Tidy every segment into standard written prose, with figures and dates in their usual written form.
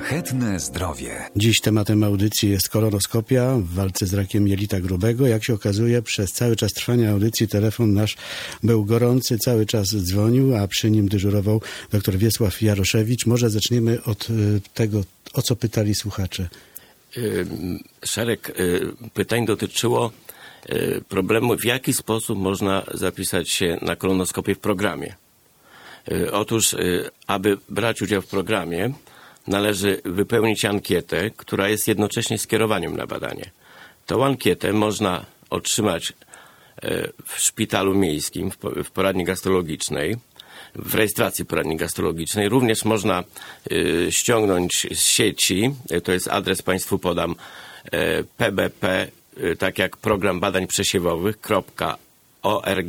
Szlachetne zdrowie. Dziś tematem audycji jest kolonoskopia w walce z rakiem jelita grubego. Jak się okazuje, przez cały czas trwania audycji telefon nasz był gorący, cały czas dzwonił, a przy nim dyżurował dr Wiesław Jaroszewicz. Może zaczniemy od tego, o co pytali słuchacze. Szereg pytań dotyczyło problemu, w jaki sposób można zapisać się na kolonoskopię w programie. Otóż, aby brać udział w programie, należy wypełnić ankietę, która jest jednocześnie skierowaniem na badanie. Tą ankietę można otrzymać w szpitalu miejskim, w poradni gastrologicznej, w rejestracji poradni gastrologicznej. Również można ściągnąć z sieci, to jest adres państwu podam, pbp, tak jak program badań przesiewowych, .org,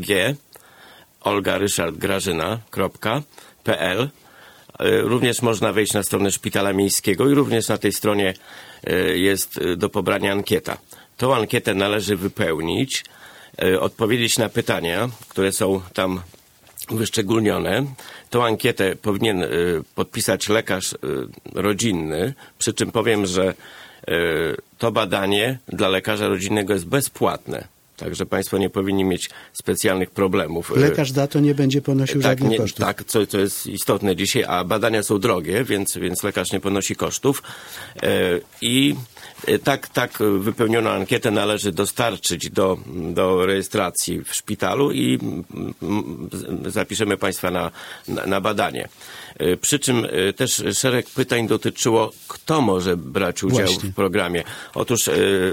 olgaryszardgrażyna.pl. Również można wejść na stronę szpitala miejskiego i również na tej stronie jest do pobrania ankieta. Tą ankietę należy wypełnić, odpowiedzieć na pytania, które są tam wyszczególnione. Tą ankietę powinien podpisać lekarz rodzinny, przy czym powiem, że to badanie dla lekarza rodzinnego jest bezpłatne. Także państwo nie powinni mieć specjalnych problemów. Lekarz za to nie będzie ponosił żadnych kosztów. Tak, co jest istotne dzisiaj, a badania są drogie, więc lekarz nie ponosi kosztów. I tak wypełnioną ankietę należy dostarczyć do rejestracji w szpitalu i zapiszemy państwa na badanie. Przy czym też szereg pytań dotyczyło, kto może brać udział w programie. Otóż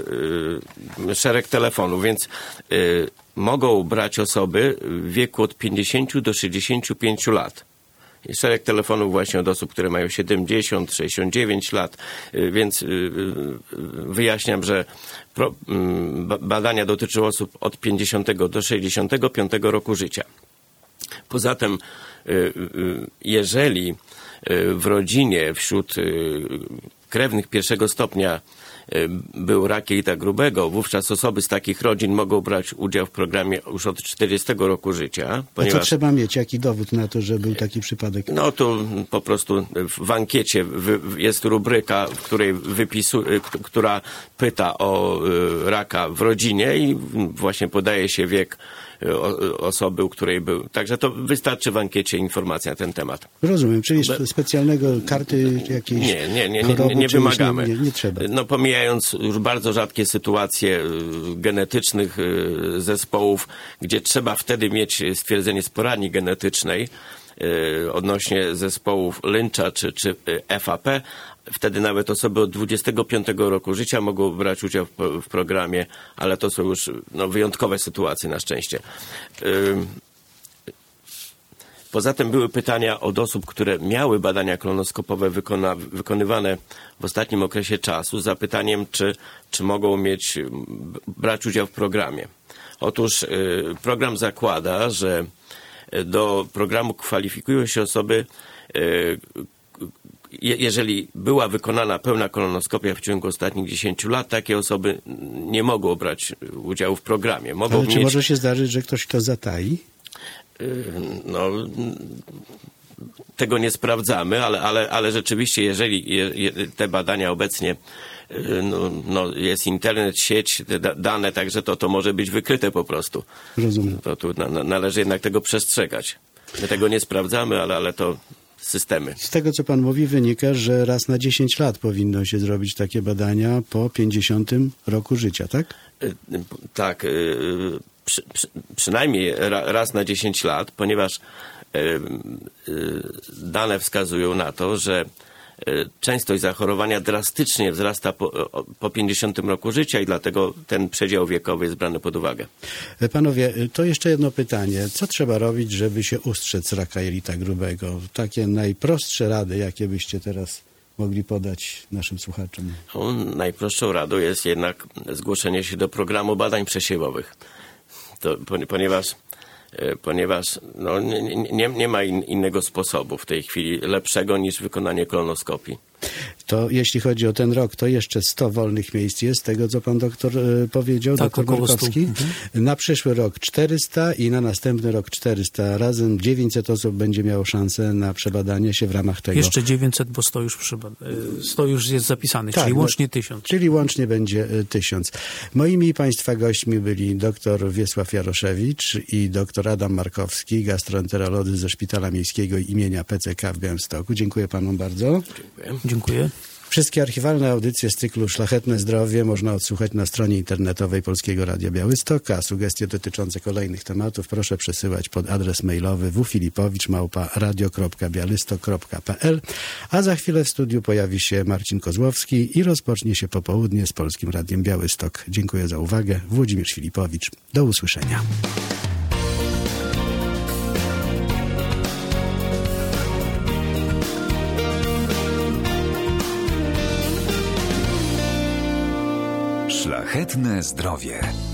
szereg telefonów, więc mogą brać osoby w wieku od 50 do 65 lat. Jest szereg telefonów właśnie od osób, które mają 70, 69 lat, więc wyjaśniam, że badania dotyczą osób od 50 do 65 roku życia. Poza tym, jeżeli w rodzinie wśród krewnych pierwszego stopnia był rak jelita grubego, wówczas osoby z takich rodzin mogą brać udział w programie już od 40 roku życia. Ponieważ... A co trzeba mieć? Jaki dowód na to, że był taki przypadek? No to po prostu w ankiecie jest rubryka, w której która pyta o raka w rodzinie i właśnie podaje się wiek osoby, u której był. Także to wystarczy w ankiecie informacja na ten temat. Rozumiem, czyli specjalnego karty jakiejś nie wymagamy. Nie trzeba. No pomijając już bardzo rzadkie sytuacje genetycznych zespołów, gdzie trzeba wtedy mieć stwierdzenie z poradni genetycznej odnośnie zespołów Lyncha czy FAP, wtedy nawet osoby od 25 roku życia mogą brać udział w programie, ale to są już wyjątkowe sytuacje na szczęście. Poza tym były pytania od osób, które miały badania kolonoskopowe wykonywane w ostatnim okresie czasu z zapytaniem, czy mogą brać udział w programie. Otóż program zakłada, że do programu kwalifikują się osoby, jeżeli była wykonana pełna kolonoskopia w ciągu ostatnich 10 lat, takie osoby nie mogą brać udziału w programie. Ale czy może się zdarzyć, że ktoś to zatai? No, tego nie sprawdzamy, ale rzeczywiście, jeżeli te badania obecnie, jest internet, sieć, dane, także to może być wykryte po prostu. Rozumiem. To tu należy jednak tego przestrzegać. My tego nie sprawdzamy, ale to systemy. Z tego, co pan mówi, wynika, że raz na 10 lat powinno się zrobić takie badania po 50 roku życia, tak? Tak. Przynajmniej raz na 10 lat, ponieważ dane wskazują na to, że częstość zachorowania drastycznie wzrasta po 50 roku życia i dlatego ten przedział wiekowy jest brany pod uwagę. Panowie, to jeszcze jedno pytanie. Co trzeba robić, żeby się ustrzec raka jelita grubego? Takie najprostsze rady, jakie byście teraz mogli podać naszym słuchaczom? Najprostszą radą jest jednak zgłoszenie się do programu badań przesiewowych. Ponieważ nie ma innego sposobu w tej chwili lepszego niż wykonanie kolonoskopii. To jeśli chodzi o ten rok, to jeszcze 100 wolnych miejsc jest, tego co pan doktor powiedział, Tak, doktor około 100. Borkowski. Na przyszły rok 400 i na następny rok 400. Razem 900 osób będzie miało szansę na przebadanie się w ramach tego. Jeszcze 900, bo 100 już jest zapisanych, czyli łącznie 1000. Czyli łącznie będzie 1000. Moimi państwa gośćmi byli dr Wiesław Jaroszewicz i dr Adam Markowski, gastroenterolodzy ze Szpitala Miejskiego imienia PCK w Białymstoku. Dziękuję panom bardzo. Dziękuję. Wszystkie archiwalne audycje z cyklu Szlachetne Zdrowie można odsłuchać na stronie internetowej Polskiego Radia Białystok, a sugestie dotyczące kolejnych tematów proszę przesyłać pod adres mailowy wfilipowicz@radio.bialystok.pl, a za chwilę w studiu pojawi się Marcin Kozłowski i rozpocznie się popołudnie z Polskim Radiem Białystok. Dziękuję za uwagę. Włodzimierz Filipowicz. Do usłyszenia. Szlachetne zdrowie.